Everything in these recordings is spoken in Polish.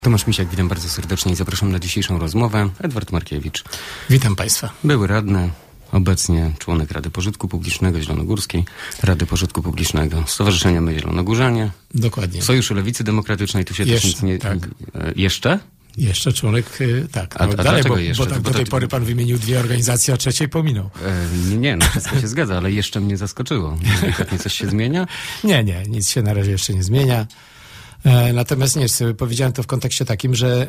Tomasz Misiak, witam bardzo serdecznie i zapraszam na dzisiejszą rozmowę. Edward Markiewicz. Witam Państwa. Były radny, obecnie członek Rady Pożytku Publicznego Zielonogórskiej, Rady Pożytku Publicznego Stowarzyszenia My Zielonogórzanie. Dokładnie. Sojuszu Lewicy Demokratycznej, tu się też nic nie... Tak. Jeszcze? Jeszcze członek, tak. A dalej, bo tak do tej pory pan wymienił dwie organizacje, a trzeciej pominął. Nie, wszystko się zgadza, ale jeszcze mnie zaskoczyło. Delikatnie coś się zmienia? Nie, nic się na razie jeszcze nie zmienia. Natomiast powiedziałem to w kontekście takim, że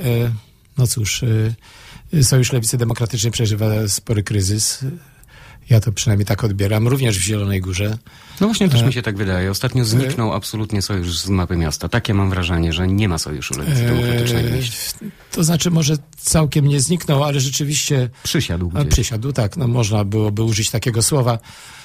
Sojusz Lewicy Demokratycznej przeżywa spory kryzys. Ja to przynajmniej tak odbieram, również w Zielonej Górze. No właśnie też mi się tak wydaje. Ostatnio zniknął absolutnie sojusz z mapy miasta. Takie mam wrażenie, że nie ma Sojuszu Lewicy Demokratycznej. To znaczy może całkiem nie zniknął, ale rzeczywiście... Przysiadł gdzieś. Przysiadł, tak. Można byłoby użyć takiego słowa.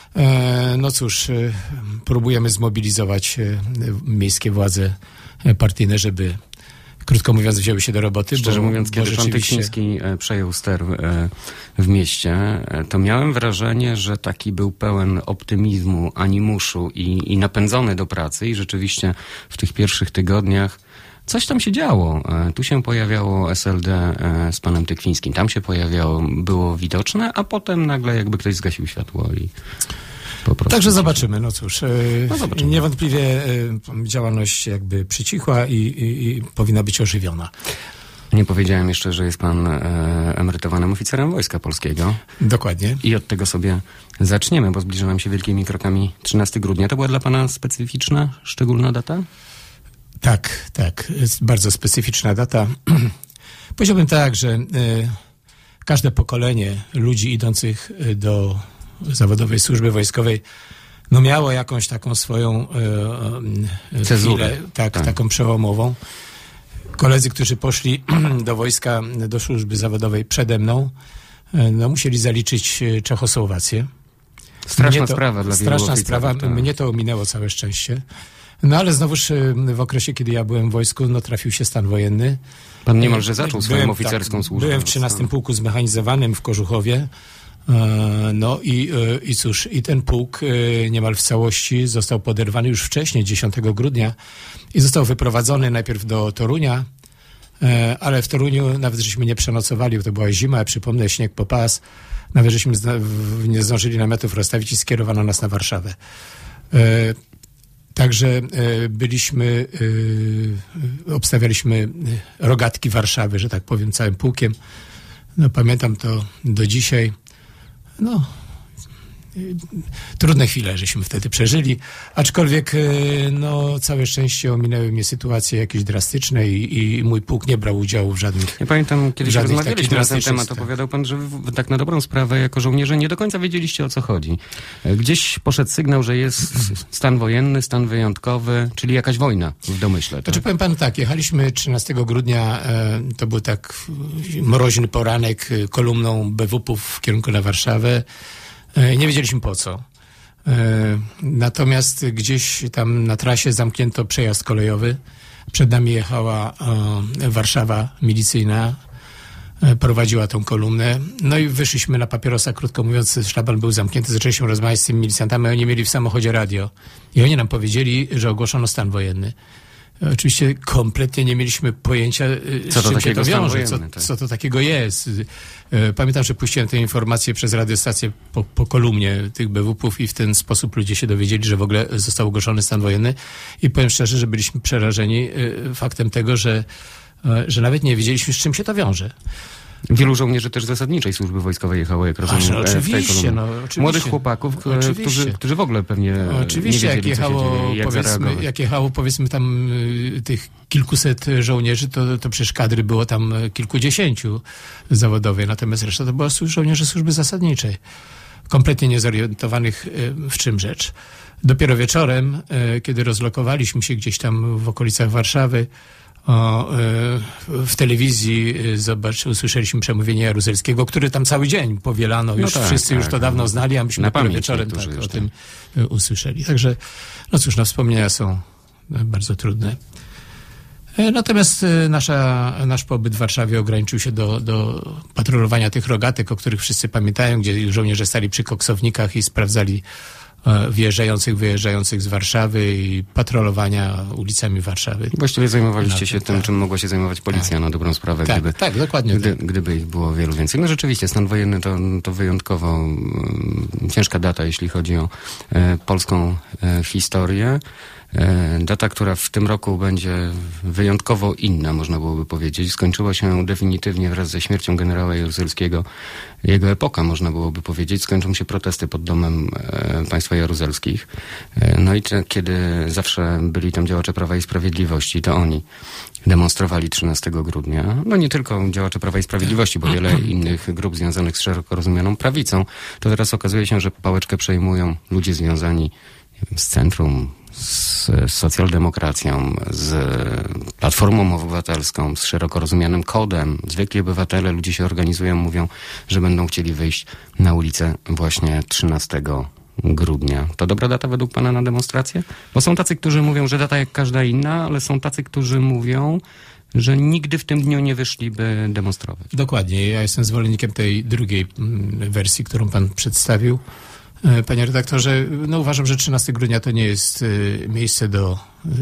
Próbujemy zmobilizować miejskie władze partyjne, żeby, krótko mówiąc, wzięły się do roboty. Szczerze mówiąc, kiedy pan Tychiński przejął ster w mieście, to miałem wrażenie, że taki był pełen optymizmu, animuszu i napędzony do pracy i rzeczywiście w tych pierwszych tygodniach coś tam się działo. Tu się pojawiało SLD z panem Tychińskim, tam się pojawiało, było widoczne, a potem nagle jakby ktoś zgasił światło i... Także zobaczymy. Zobaczymy. Niewątpliwie działalność jakby przycichła i powinna być ożywiona. Nie powiedziałem jeszcze, że jest pan emerytowanym oficerem Wojska Polskiego. Dokładnie. I od tego sobie zaczniemy, bo zbliża nam się wielkimi krokami 13 grudnia. To była dla pana specyficzna, szczególna data? Tak. Jest bardzo specyficzna data. Powiedziałbym tak, że każde pokolenie ludzi idących do zawodowej służby wojskowej miało jakąś taką swoją chwilę, taką przełomową. Koledzy, którzy poszli do wojska, do służby zawodowej przede mną, musieli zaliczyć Czechosłowację. Straszna sprawa dla wielu Straszna sprawa. Mnie to ominęło, całe szczęście. Ale znowuż w okresie, kiedy ja byłem w wojsku, trafił się stan wojenny. Pan niemalże zaczął swoją oficerską służbę. Byłem w 13 Pułku Zmechanizowanym w Kożuchowie. I cóż, i ten pułk niemal w całości został poderwany już wcześniej, 10 grudnia i został wyprowadzony najpierw do Torunia, ale w Toruniu nawet żeśmy nie przenocowali, bo to była zima, przypomnę, śnieg po pas, nawet żeśmy nie zdążyli namiotów rozstawić i skierowano nas na Warszawę. Także obstawialiśmy rogatki Warszawy, że tak powiem, całym pułkiem. Pamiętam to do dzisiaj. Trudne chwile żeśmy wtedy przeżyli, aczkolwiek całe szczęście ominęły mnie sytuacje jakieś drastyczne i mój pułk nie brał udziału w żadnych... Ja pamiętam, kiedyś rozmawialiśmy na ten temat, opowiadał pan, że tak na dobrą sprawę jako żołnierze nie do końca wiedzieliście, o co chodzi. Gdzieś poszedł sygnał, że jest stan wojenny, stan wyjątkowy, czyli jakaś wojna w domyśle. Znaczy powiem panu tak, jechaliśmy 13 grudnia, to był tak mroźny poranek kolumną BWP-ów w kierunku na Warszawę. Nie wiedzieliśmy po co. Natomiast gdzieś tam na trasie zamknięto przejazd kolejowy. Przed nami jechała Warszawa milicyjna, prowadziła tą kolumnę. I wyszliśmy na papierosa, krótko mówiąc, szlaban był zamknięty, zaczęliśmy rozmawiać z tymi milicjantami, oni mieli w samochodzie radio. I oni nam powiedzieli, że ogłoszono stan wojenny. Oczywiście kompletnie nie mieliśmy pojęcia, z czym się to wiąże, co to takiego jest. Pamiętam, że puściłem tę informację przez radiostację po kolumnie tych BWP-ów i w ten sposób ludzie się dowiedzieli, że w ogóle został ogłoszony stan wojenny i powiem szczerze, że byliśmy przerażeni faktem tego, że nawet nie wiedzieliśmy, z czym się to wiąże. Wielu żołnierzy też zasadniczej służby wojskowej jechało, jak rozumiem, oczywiście, w tej kolumnie. Młodych chłopaków, którzy w ogóle pewnie nie wiedzieli, co się dzieje, jak jechało, powiedzmy, tam tych kilkuset żołnierzy, to przecież kadry było tam kilkudziesięciu zawodowej, natomiast reszta to była żołnierze służby zasadniczej, kompletnie niezorientowanych w czym rzecz. Dopiero wieczorem, kiedy rozlokowaliśmy się gdzieś tam w okolicach Warszawy, w telewizji usłyszeliśmy przemówienie Jaruzelskiego, które tam cały dzień powielano. Już wszyscy już to dawno znali, a myśmy dopiero wieczorem o tym usłyszeli. Także, wspomnienia są bardzo trudne. Natomiast nasz pobyt w Warszawie ograniczył się do patrolowania tych rogatek, o których wszyscy pamiętają, gdzie żołnierze stali przy koksownikach i sprawdzali wjeżdżających, wyjeżdżających z Warszawy i patrolowania ulicami Warszawy. Właściwie zajmowaliście się tym, czym mogła się zajmować policja na dobrą sprawę, dokładnie. Gdyby ich było wielu więcej. No rzeczywiście, stan wojenny to wyjątkowo ciężka data, jeśli chodzi o polską historię. Data, która w tym roku będzie wyjątkowo inna, można byłoby powiedzieć. Skończyła się definitywnie wraz ze śmiercią generała Jaruzelskiego. Jego epoka, można byłoby powiedzieć. Skończą się protesty pod domem państwa jaruzelskich. No i kiedy zawsze byli tam działacze Prawa i Sprawiedliwości, to oni demonstrowali 13 grudnia. No nie tylko działacze Prawa i Sprawiedliwości, bo wiele innych grup związanych z szeroko rozumianą prawicą. To teraz okazuje się, że pałeczkę przejmują ludzie związani z centrum, z socjaldemokracją, z Platformą Obywatelską, z szeroko rozumianym kodem. Zwykli obywatele, ludzie się organizują, mówią, że będą chcieli wyjść na ulicę właśnie 13 grudnia. To dobra data według pana na demonstrację? Bo są tacy, którzy mówią, że data jak każda inna, ale są tacy, którzy mówią, że nigdy w tym dniu nie wyszliby demonstrować. Dokładnie. Ja jestem zwolennikiem tej drugiej wersji, którą pan przedstawił. Panie redaktorze, no uważam, że 13 grudnia to nie jest miejsce do,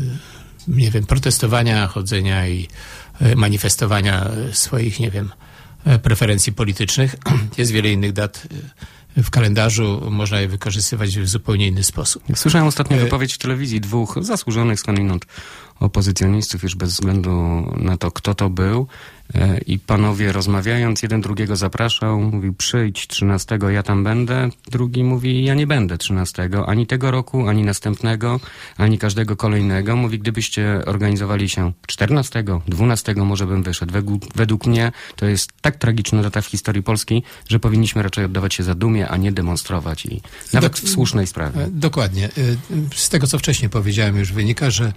nie wiem, protestowania, chodzenia i manifestowania swoich, nie wiem, preferencji politycznych. Jest wiele innych dat w kalendarzu, można je wykorzystywać w zupełnie inny sposób. Słyszałem ostatnio wypowiedź w telewizji dwóch zasłużonych skądinąd opozycjonistów, już bez względu na to, kto to był. I panowie rozmawiając, jeden drugiego zapraszał, mówił przyjdź 13, ja tam będę. Drugi mówi, ja nie będę 13, ani tego roku, ani następnego, ani każdego kolejnego. Mówi, gdybyście organizowali się 14, 12, może bym wyszedł. Według mnie to jest tak tragiczna data w historii Polski, że powinniśmy raczej oddawać się zadumie, a nie demonstrować i nawet w słusznej sprawie. Dokładnie. Z tego, co wcześniej powiedziałem, już wynika, że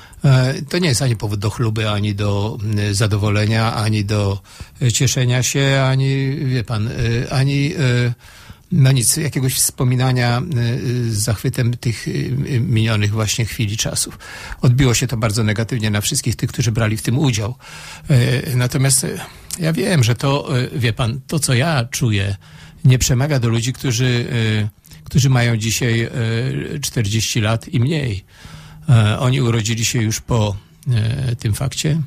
to nie jest ani powód do chluby, ani do zadowolenia, ani do cieszenia się, ani, wie pan, ani no nic, jakiegoś wspominania z zachwytem tych minionych właśnie chwili czasów. Odbiło się to bardzo negatywnie na wszystkich tych, którzy brali w tym udział. Natomiast ja wiem, że to, wie pan, to co ja czuję, nie przemawia do ludzi, którzy mają dzisiaj 40 lat i mniej. Oni urodzili się już po tym fakcie.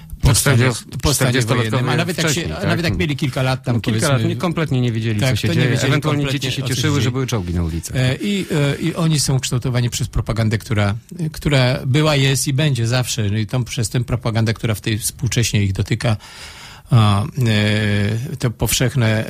Po stanie wojennym, a nawet jak mieli kilka lat tam, kilka lat kompletnie nie wiedzieli, co się dzieje. Ewentualnie dzieci się cieszyły, że były czołgi na ulicach. I oni są kształtowani przez propagandę, która była, jest i będzie zawsze. No i przez tę propagandę, która w tej współcześnie ich dotyka, to powszechne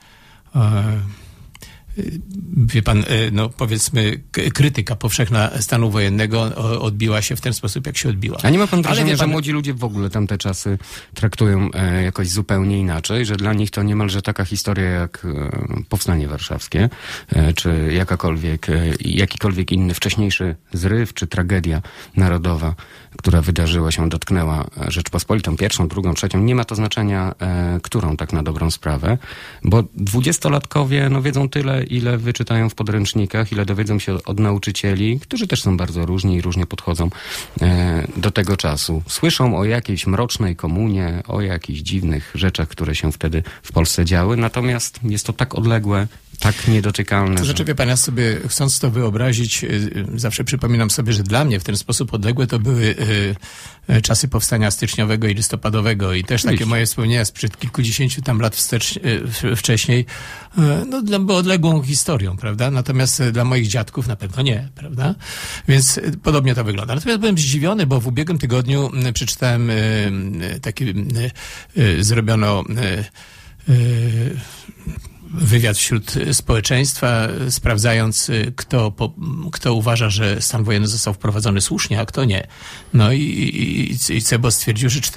wie pan, no powiedzmy, krytyka powszechna stanu wojennego odbiła się w ten sposób, jak się odbiła. A nie ma pan wrażenia, że młodzi ludzie w ogóle tamte czasy traktują jakoś zupełnie inaczej, że dla nich to niemalże taka historia jak Powstanie Warszawskie, czy jakikolwiek inny wcześniejszy zryw, czy tragedia narodowa, która wydarzyła się, dotknęła Rzeczpospolitą, pierwszą, drugą, trzecią. Nie ma to znaczenia, którą tak na dobrą sprawę, bo 20-latkowie no, wiedzą tyle, ile wyczytają w podręcznikach, ile dowiedzą się od nauczycieli, którzy też są bardzo różni i różnie podchodzą do tego czasu. Słyszą o jakiejś mrocznej komunie, o jakichś dziwnych rzeczach, które się wtedy w Polsce działy, natomiast jest to tak odległe, tak niedotykalne. To znaczy, wie pan, ja sobie, chcąc to wyobrazić, zawsze przypominam sobie, że dla mnie w ten sposób odległe to były czasy powstania styczniowego i listopadowego i też takie moje wspomnienia sprzed kilkudziesięciu tam lat wcześniej, no były odległą historią, prawda? Natomiast dla moich dziadków na pewno nie, prawda? Więc podobnie to wygląda. Natomiast byłem zdziwiony, bo w ubiegłym tygodniu przeczytałem zrobiono wywiad wśród społeczeństwa, sprawdzając, kto uważa, że stan wojenny został wprowadzony słusznie, a kto nie. No i CEBO stwierdził, że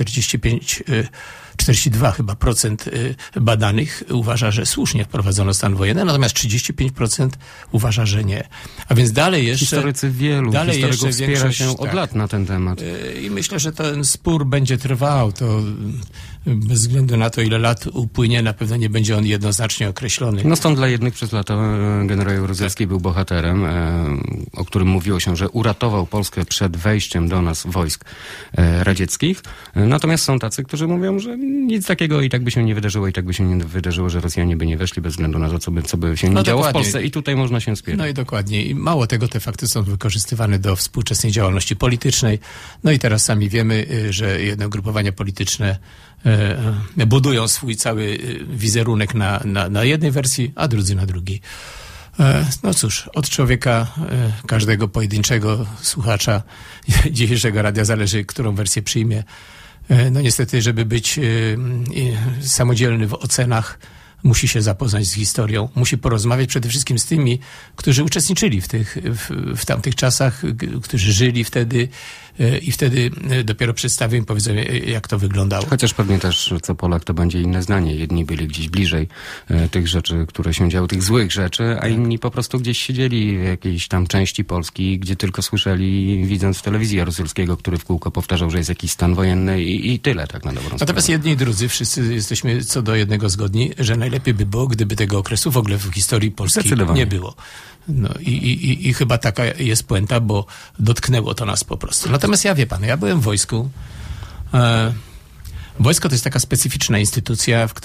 42 chyba procent badanych uważa, że słusznie wprowadzono stan wojenny, natomiast 35% uważa, że nie. A więc dalej jeszcze... Historyków wspiera się od lat na ten temat. I myślę, że ten spór będzie trwał. To bez względu na to, ile lat upłynie, na pewno nie będzie on jednoznacznie określony. No stąd dla jednych przez lata generał Jaruzelski był bohaterem, o którym mówiło się, że uratował Polskę przed wejściem do nas wojsk radzieckich. Natomiast są tacy, którzy mówią, że nic takiego i tak by się nie wydarzyło, że Rosjanie by nie weszli bez względu na to, co by się nie działo w Polsce i tutaj można się spierać. No i dokładnie. I mało tego, te fakty są wykorzystywane do współczesnej działalności politycznej. No i teraz sami wiemy, że jedne ugrupowania polityczne budują swój cały wizerunek na jednej wersji, a drudzy na drugiej. No cóż, od człowieka, każdego pojedynczego słuchacza dzisiejszego radia zależy, którą wersję przyjmie. No niestety, żeby być samodzielny w ocenach, musi się zapoznać z historią, musi porozmawiać przede wszystkim z tymi, którzy uczestniczyli w tamtych czasach, którzy żyli wtedy i wtedy dopiero przedstawię im, powiedzą, jak to wyglądało. Chociaż pewnie też co Polak to będzie inne zdanie. Jedni byli gdzieś bliżej tych rzeczy, które się działy, tych złych rzeczy, a inni po prostu gdzieś siedzieli w jakiejś tam części Polski, gdzie tylko słyszeli, widząc w telewizji Jaruzelskiego, który w kółko powtarzał, że jest jakiś stan wojenny i tyle, tak na dobrą sprawę. Natomiast jedni i drudzy, wszyscy jesteśmy co do jednego zgodni, że najlepiej by było, gdyby tego okresu w ogóle w historii Polski nie było. No i chyba taka jest puenta, bo dotknęło to nas po prostu. Natomiast ja, wie pan, ja byłem w wojsku. Wojsko to jest taka specyficzna instytucja, w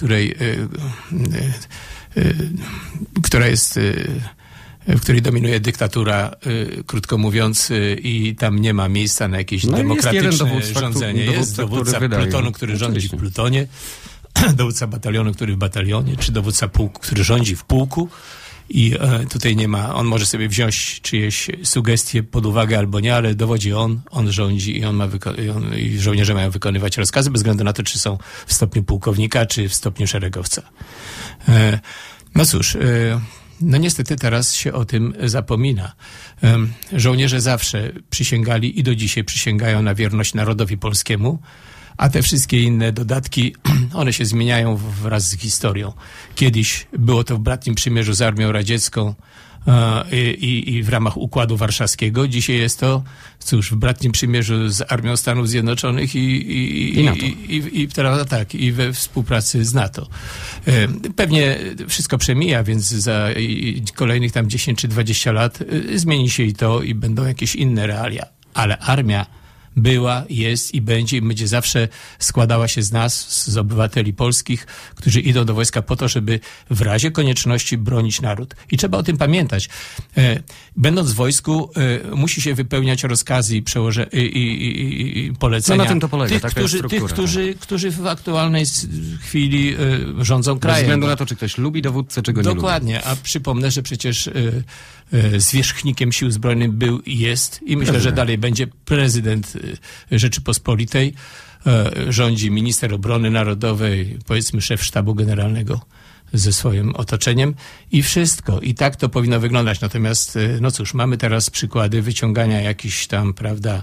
której dominuje dyktatura, krótko mówiąc, i tam nie ma miejsca na jakieś demokratyczne rządzenie. Jest dowódca plutonu, który rządzi w plutonie, dowódca batalionu, który w batalionie, czy dowódca pułku, który rządzi w pułku. I tutaj nie ma, on może sobie wziąć czyjeś sugestie pod uwagę albo nie, ale dowodzi on rządzi i żołnierze mają wykonywać rozkazy bez względu na to, czy są w stopniu pułkownika, czy w stopniu szeregowca. No cóż, no niestety teraz się o tym zapomina. Żołnierze zawsze przysięgali i do dzisiaj przysięgają na wierność narodowi polskiemu, a te wszystkie inne dodatki, one się zmieniają wraz z historią. Kiedyś było to w bratnim przymierzu z Armią Radziecką i w ramach Układu Warszawskiego. Dzisiaj jest to, cóż, w bratnim przymierzu z Armią Stanów Zjednoczonych i we współpracy z NATO. Pewnie wszystko przemija, więc za kolejnych tam 10 czy 20 lat zmieni się i to i będą jakieś inne realia. Ale armia była, jest i będzie zawsze składała się z nas, z obywateli polskich, którzy idą do wojska po to, żeby w razie konieczności bronić naród. I trzeba o tym pamiętać. Będąc w wojsku, musi się wypełniać rozkazy i polecenia. No na tym to polega, którzy w aktualnej chwili rządzą krajem. Bez względu na to, czy ktoś lubi dowódcę, czy go nie lubi. Dokładnie, a przypomnę, że przecież zwierzchnikiem Sił Zbrojnych był i jest i myślę, że dalej będzie prezydent Rzeczypospolitej, rządzi minister obrony narodowej, powiedzmy szef sztabu generalnego ze swoim otoczeniem i wszystko. I tak to powinno wyglądać. Natomiast, no cóż, mamy teraz przykłady wyciągania jakichś tam, prawda,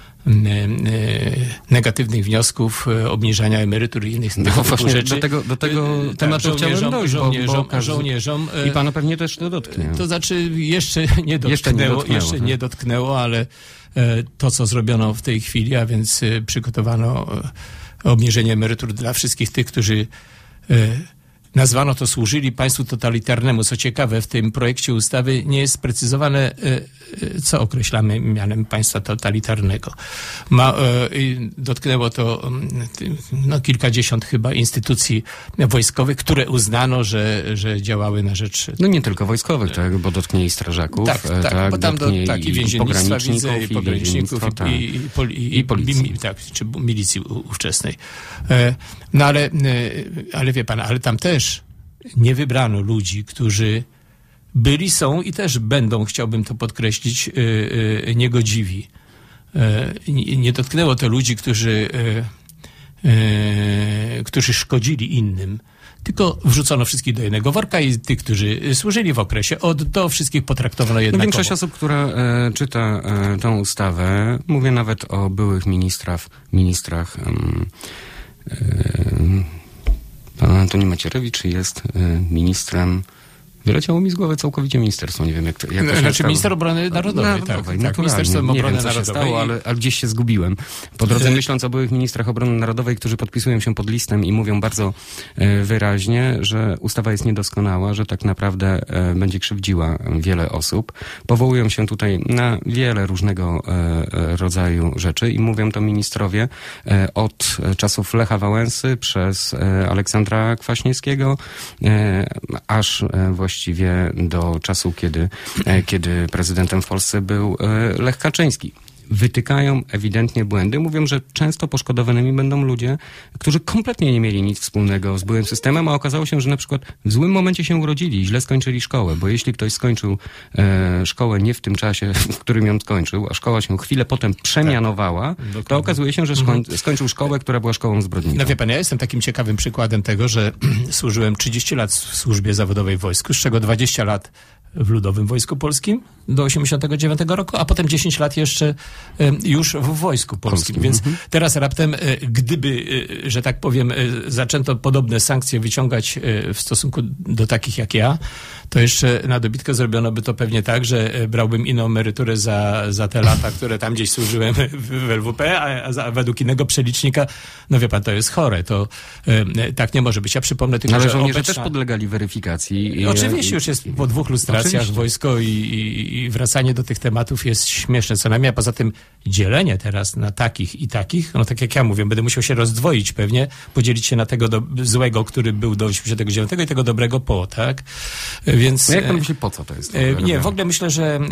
negatywnych wniosków, obniżania emerytur i innych tego typu rzeczy. Do tego tematu chciałem dojść, żołnierzom. I pana pewnie też to dotknie. To znaczy jeszcze nie dotknęło, ale to, co zrobiono w tej chwili, a więc przygotowano obniżenie emerytur dla wszystkich tych, którzy nazwano to służyli państwu totalitarnemu. Co ciekawe, w tym projekcie ustawy nie jest sprecyzowane, co określamy mianem państwa totalitarnego. Dotknęło to kilkadziesiąt chyba instytucji wojskowych, które uznano, że działały na rzecz... No nie tylko wojskowych, tak, bo dotknie i strażaków. Tak, bo tam i więziennictwa widzę, i pograniczników, i policji. Czy milicji ówczesnej. No ale wie pan, ale tam też nie wybrano ludzi, którzy byli, są i też będą, chciałbym to podkreślić, niegodziwi. Nie dotknęło to ludzi, którzy szkodzili innym, tylko wrzucono wszystkich do jednego worka i tych, którzy służyli w okresie, do wszystkich potraktowano jednakowo. Większość osób, która czyta tą ustawę, mówię nawet o byłych ministrach, pan Antoni Macierewicz jest ministrem Wyleciało mi z głowy całkowicie ministerstwo, nie wiem jak to się Znaczy minister obrony narodowej, tak. Ministerstwem nie Obrony wiem, co się Narodowej. stało, ale gdzieś się zgubiłem. Po drodze myśląc o byłych ministrach obrony narodowej, którzy podpisują się pod listem i mówią bardzo wyraźnie, że ustawa jest niedoskonała, że tak naprawdę będzie krzywdziła wiele osób. Powołują się tutaj na wiele różnego rodzaju rzeczy i mówią to ministrowie od czasów Lecha Wałęsy przez Aleksandra Kwaśniewskiego, aż właściwie do czasu, kiedy prezydentem w Polsce był Lech Kaczyński. Wytykają ewidentnie błędy. Mówią, że często poszkodowanymi będą ludzie, którzy kompletnie nie mieli nic wspólnego z byłym systemem, a okazało się, że na przykład w złym momencie się urodzili i źle skończyli szkołę, bo jeśli ktoś skończył szkołę nie w tym czasie, w którym ją skończył, a szkoła się chwilę potem przemianowała, to okazuje się, że skończył szkołę, która była szkołą zbrodniczą. No wie pan, ja jestem takim ciekawym przykładem tego, że służyłem 30 lat w służbie zawodowej w wojsku, z czego 20 lat w Ludowym Wojsku Polskim do 89 roku, a potem 10 lat jeszcze już w Wojsku Polskim. Więc teraz raptem, gdyby, że tak powiem, zaczęto podobne sankcje wyciągać w stosunku do takich jak ja, to jeszcze na dobitkę zrobiono by to pewnie tak, że brałbym inną emeryturę za te lata, które tam gdzieś służyłem w LWP, a według innego przelicznika, no wie pan, to jest chore. To tak nie może być. Ja przypomnę tylko, ale że żołnierze też podlegali weryfikacji. Oczywiście już jest po 2 lustracjach wojsko i wracanie do tych tematów jest śmieszne co najmniej, a poza tym dzielenie teraz na takich i takich, no tak jak ja mówię, będę musiał się rozdwoić pewnie, podzielić się na tego złego, który był do 89 i tego dobrego po, tak? Więc... No jak pan myśli, po co to jest? Nie, w ogóle myślę, że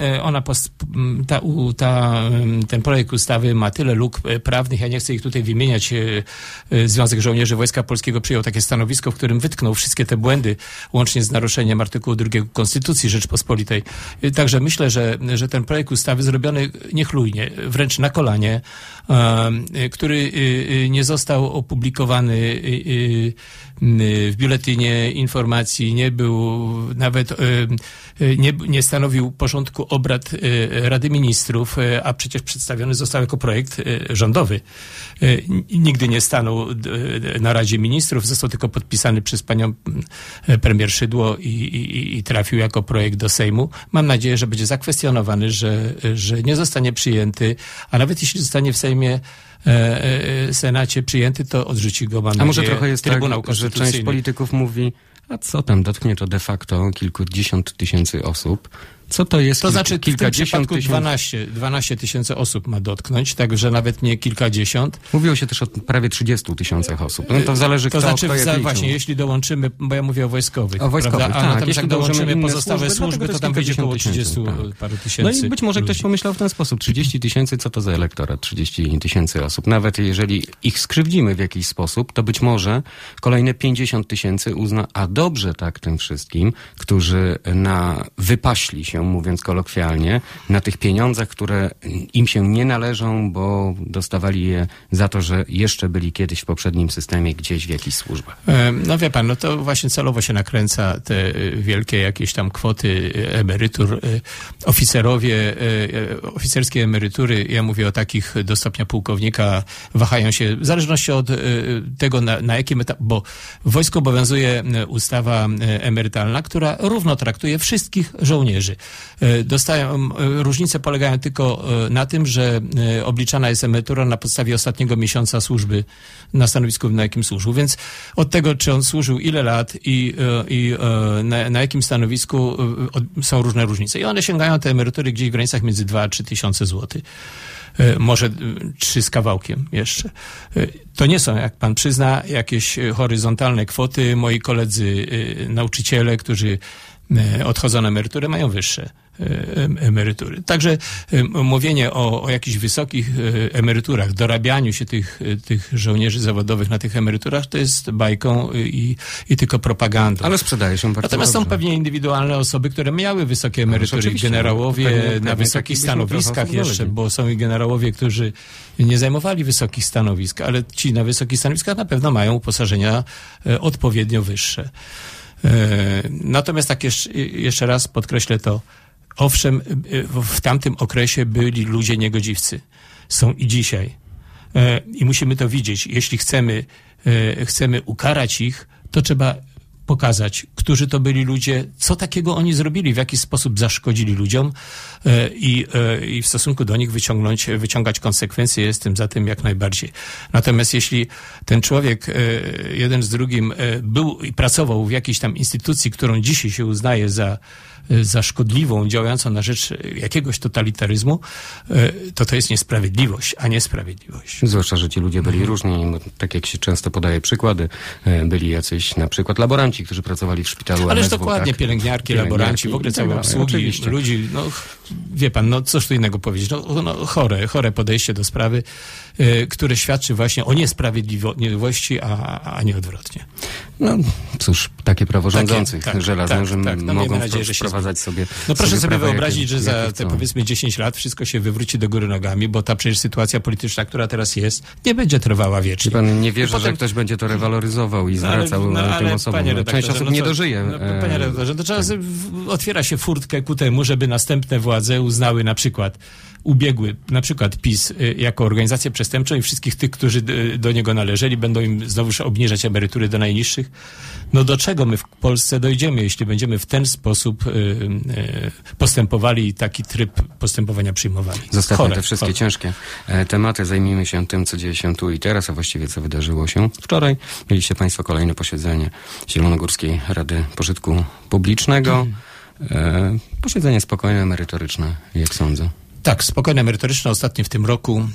ten projekt ustawy ma tyle luk prawnych, ja nie chcę ich tutaj wymieniać. Związek Żołnierzy Wojska Polskiego przyjął takie stanowisko, w którym wytknął wszystkie te błędy, łącznie z naruszeniem artykułu 2 Konstytucji Rzeczpospolitej. Także myślę, że ten projekt ustawy zrobiony niechlujnie, wręcz na kolanie, który nie został opublikowany w biuletynie informacji, nie był nawet, nie stanowił porządku obrad Rady Ministrów, a przecież przedstawiony został jako projekt rządowy. Nigdy nie stanął na Radzie Ministrów, został tylko podpisany przez panią premier Szydło i trafił jako projekt do Sejmu. Mam nadzieję, że będzie zakwestionowany, że nie zostanie przyjęty, a nawet jeśli zostanie w Sejmie, Senacie przyjęty, to odrzuci go, mam nadzieję, a może trochę jest Trybunał tak, że część polityków mówi, a co tam, dotknie to de facto kilkudziesiąt tysięcy osób. Co to jest? To znaczy w tym przypadku 12 tysięcy osób ma dotknąć, także nawet nie kilkadziesiąt. Mówiło się też o prawie 30 tysiącach osób. No to zależy to kto, znaczy, kto właśnie, jeśli dołączymy, bo ja mówię o wojskowych. O wojskowych, prawda? A tak. natomiast jak dołączymy pozostałe służby, to tam będzie około 30 paru tysięcy. No i być może ktoś pomyślał w ten sposób, 30 tysięcy, co to za elektorat? 30 tysięcy osób. Nawet jeżeli ich skrzywdzimy w jakiś sposób, to być może kolejne 50 tysięcy uzna, a dobrze tak tym wszystkim, którzy wypaśli się, mówiąc kolokwialnie, na tych pieniądzach, które im się nie należą, bo dostawali je za to, że jeszcze byli kiedyś w poprzednim systemie gdzieś w jakichś służbach. No wie pan, no to właśnie celowo się nakręca te wielkie jakieś tam kwoty emerytur. Oficerskie emerytury, ja mówię o takich do stopnia pułkownika, wahają się w zależności od tego, na jakim etapie, bo w wojsku obowiązuje ustawa emerytalna, która równo traktuje wszystkich żołnierzy. Różnice polegają tylko na tym, że obliczana jest emerytura na podstawie ostatniego miesiąca służby na stanowisku, na jakim służył. Więc od tego, czy on służył ile lat i na jakim stanowisku są różne różnice. I one sięgają te emerytury gdzieś w granicach między 2 a 3 tysiące złotych. Może 3 z kawałkiem jeszcze. To nie są, jak pan przyzna, jakieś horyzontalne kwoty. Moi koledzy nauczyciele, którzy odchodzą na emeryturę, mają wyższe emerytury. Także mówienie o jakichś wysokich emeryturach, dorabianiu się tych żołnierzy zawodowych na tych emeryturach, to jest bajką i tylko propagandą. Ale sprzedaje się bardzo Natomiast dobrze. Są pewnie indywidualne osoby, które miały wysokie emerytury, generałowie na wysokich stanowiskach jeszcze, bo są i generałowie, którzy nie zajmowali wysokich stanowisk, ale ci na wysokich stanowiskach na pewno mają uposażenia odpowiednio wyższe. Natomiast tak jeszcze raz podkreślę to, owszem, w tamtym okresie byli ludzie niegodziwcy. Są i dzisiaj. I musimy to widzieć. Jeśli chcemy ukarać ich, to trzeba pokazać, którzy to byli ludzie, co takiego oni zrobili, w jaki sposób zaszkodzili ludziom i w stosunku do nich wyciągać konsekwencje. Jestem za tym jak najbardziej. Natomiast jeśli ten człowiek jeden z drugim był i pracował w jakiejś tam instytucji, którą dzisiaj się uznaje za szkodliwą, działającą na rzecz jakiegoś totalitaryzmu, to jest niesprawiedliwość, a nie sprawiedliwość. Zwłaszcza, że ci ludzie byli różni. Tak jak się często podaje przykłady, byli jacyś na przykład laboranci, którzy pracowali w szpitalu Ależ MSW, dokładnie, tak? pielęgniarki, laboranci, w ogóle całe obsługi oczywiście. ludzi. No, wie pan, no cóż tu innego powiedzieć. No, chore podejście do sprawy, które świadczy właśnie o niesprawiedliwości, a nie odwrotnie. No cóż, takie prawo rządzących żelazne, że no, mogą nadzieję, że wprowadzać sobie... No proszę sobie prawa, wyobrazić, że za te chcą. powiedzmy 10 lat wszystko się wywróci do góry nogami, bo ta przecież sytuacja polityczna, która teraz jest, nie będzie trwała wiecznie. Czy pan nie wierzy, potem... że ktoś będzie to rewaloryzował i zwracał tym osobom? Część osób nie dożyje. Panie redaktorze, to czas otwiera się furtkę ku temu, żeby następne władze uznały na przykład PiS jako organizację przestępczą i wszystkich tych, którzy do niego należeli, będą im znowuż obniżać emerytury do najniższych. No do czego my w Polsce dojdziemy, jeśli będziemy w ten sposób postępowali i taki tryb postępowania przyjmowali? Zostawmy te wszystkie ciężkie tematy, zajmijmy się tym, co dzieje się tu i teraz, a właściwie co wydarzyło się wczoraj. Mieliście państwo kolejne posiedzenie Zielonogórskiej Rady Pożytku Publicznego. Posiedzenie spokojne, merytoryczne, jak sądzę. Tak, spokojne, merytoryczne. Ostatnio w tym roku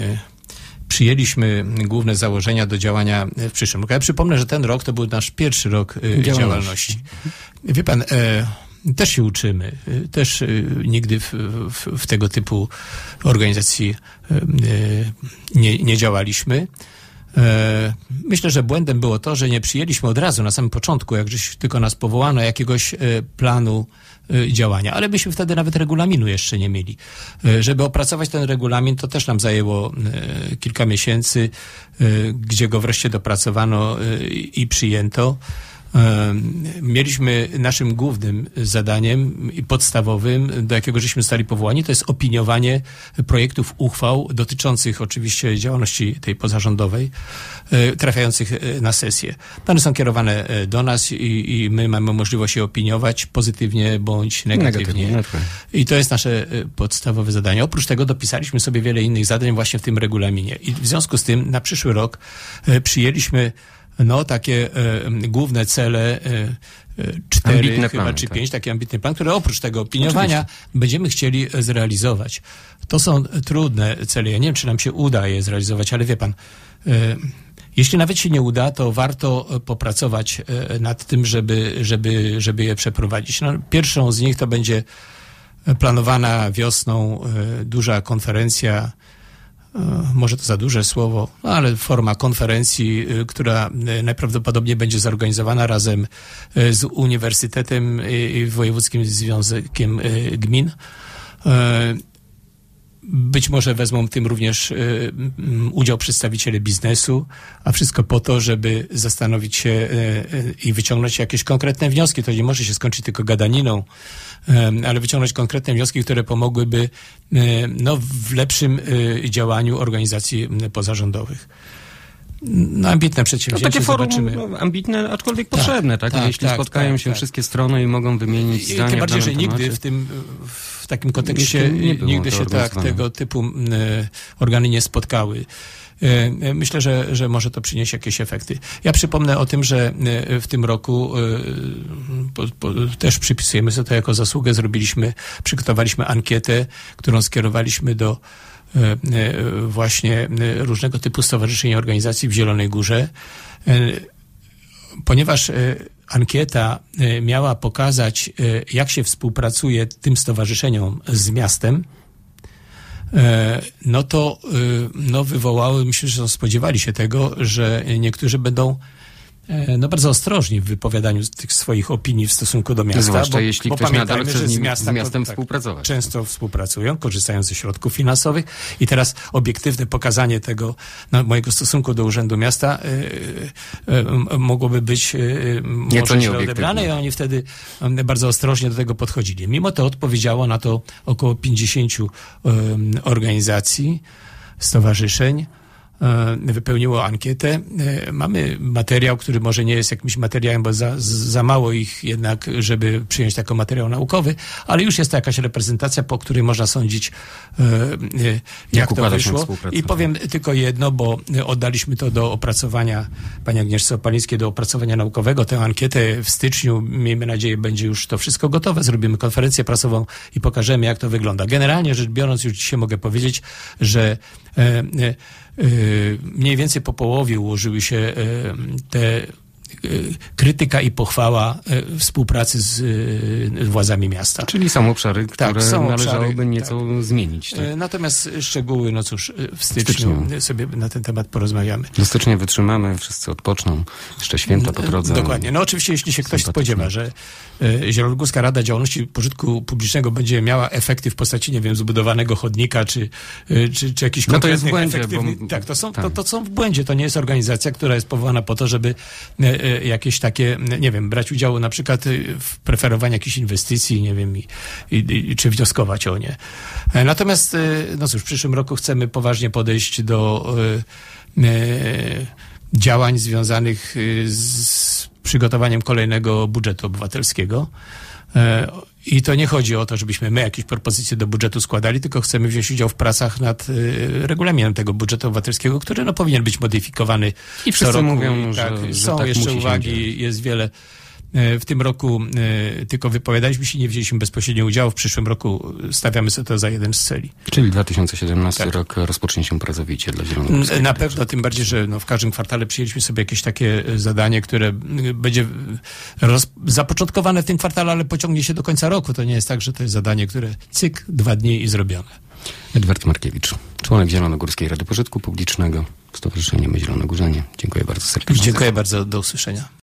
przyjęliśmy główne założenia do działania w przyszłym roku. Ja przypomnę, że ten rok to był nasz pierwszy rok działalności. Wie pan, też się uczymy. Też nigdy w tego typu organizacji nie działaliśmy. Myślę, że błędem było to, że nie przyjęliśmy od razu na samym początku, jak żeś tylko nas powołano, jakiegoś planu działania, ale byśmy wtedy nawet regulaminu jeszcze nie mieli. Żeby opracować ten regulamin, to też nam zajęło kilka miesięcy, gdzie go wreszcie dopracowano i przyjęto. Mieliśmy naszym głównym zadaniem i podstawowym, do jakiego żeśmy zostali powołani, to jest opiniowanie projektów uchwał dotyczących oczywiście działalności tej pozarządowej, trafiających na sesję. One są kierowane do nas i my mamy możliwość je opiniować pozytywnie bądź negatywnie. I to jest nasze podstawowe zadanie. Oprócz tego dopisaliśmy sobie wiele innych zadań właśnie w tym regulaminie. I w związku z tym na przyszły rok przyjęliśmy takie główne cele, 4 chyba, czy 5, taki ambitny plan, które oprócz tego opiniowania będziemy chcieli zrealizować. To są trudne cele. Ja nie wiem, czy nam się uda je zrealizować, ale wie pan, jeśli nawet się nie uda, to warto popracować nad tym, żeby je przeprowadzić. Pierwszą z nich to będzie planowana wiosną duża konferencja, może to za duże słowo, ale forma konferencji, która najprawdopodobniej będzie zorganizowana razem z Uniwersytetem i Wojewódzkim Związkiem Gmin. Być może wezmą w tym również udział przedstawiciele biznesu, a wszystko po to, żeby zastanowić się i wyciągnąć jakieś konkretne wnioski. To nie może się skończyć tylko gadaniną, ale wyciągnąć konkretne wnioski, które pomogłyby w lepszym działaniu organizacji pozarządowych. Ambitne przedsięwzięcie, takie forum, zobaczymy. Ambitne, aczkolwiek potrzebne, tak? Jeśli spotkają się wszystkie strony i mogą wymienić zdania. Tym bardziej, że nigdy w takim kontekście nigdy się tego typu organy nie spotkały. Myślę, że może to przynieść jakieś efekty. Ja przypomnę o tym, że w tym roku też przypisujemy sobie to jako zasługę. Przygotowaliśmy ankietę, którą skierowaliśmy do właśnie różnego typu stowarzyszeń i organizacji w Zielonej Górze, ponieważ ankieta miała pokazać, jak się współpracuje tym stowarzyszeniom z miastem, to wywołały, myślę, że spodziewali się tego, że niektórzy będą bardzo ostrożni w wypowiadaniu tych swoich opinii w stosunku do miasta. Zwłaszcza jeśli ktoś nadal chce z miastem współpracować. Często współpracują, korzystają ze środków finansowych i teraz obiektywne pokazanie tego mojego stosunku do Urzędu Miasta mogłoby być może źle odebrane i oni wtedy bardzo ostrożnie do tego podchodzili. Mimo to odpowiedziało na to około 50 organizacji, stowarzyszeń, wypełniło ankietę. Mamy materiał, który może nie jest jakimś materiałem, bo za mało ich jednak, żeby przyjąć jako materiał naukowy, ale już jest to jakaś reprezentacja, po której można sądzić, jak to wyszło. I powiem tylko jedno, bo oddaliśmy to do opracowania, pani Agnieszce Opalińskiej, do opracowania naukowego. Tę ankietę w styczniu, miejmy nadzieję, będzie już to wszystko gotowe. Zrobimy konferencję prasową i pokażemy, jak to wygląda. Generalnie rzecz biorąc, już dzisiaj mogę powiedzieć, że mniej więcej po połowie ułożyły się te krytyka i pochwała współpracy z władzami miasta. Czyli są obszary, które należałoby nieco zmienić. Tak? Natomiast szczegóły, no cóż, w styczniu sobie na ten temat porozmawiamy. Do stycznia wytrzymamy, wszyscy odpoczną, jeszcze święta po drodze. Dokładnie. No oczywiście, jeśli się ktoś spodziewa, że Zielonogórska Rada Działalności Pożytku Publicznego będzie miała efekty w postaci, nie wiem, zbudowanego chodnika, czy jakichś konkretnych efektywnych... Tak, to są w błędzie. To nie jest organizacja, która jest powołana po to, żeby jakieś takie, nie wiem, brać udział na przykład w preferowaniu jakichś inwestycji, nie wiem, czy wnioskować o nie. Natomiast, no cóż, w przyszłym roku chcemy poważnie podejść do działań związanych z przygotowaniem kolejnego budżetu obywatelskiego. I to nie chodzi o to, żebyśmy my jakieś propozycje do budżetu składali, tylko chcemy wziąć udział w pracach nad regulaminem tego budżetu obywatelskiego, który no, powinien być modyfikowany. I wszyscy mówią, tak, że są tak jeszcze musi uwagi, jest wiele. W tym roku tylko wypowiadaliśmy się, nie wzięliśmy bezpośrednio udziału. W przyszłym roku stawiamy sobie to za jeden z celi. Czyli 2017 rok rozpocznie się pracowicie dla Zielonogórskiej. Na pewno, tym bardziej, że no, w każdym kwartale przyjęliśmy sobie jakieś takie zadanie, które będzie zapoczątkowane w tym kwartale, ale pociągnie się do końca roku. To nie jest tak, że to jest zadanie, które cyk, 2 dni i zrobione. Edward Markiewicz, członek Zielonogórskiej Rady Pożytku Publicznego, Stowarzyszenie My Zielonogórzanie. Dziękuję bardzo serdecznie. Dziękuję bardzo, do usłyszenia.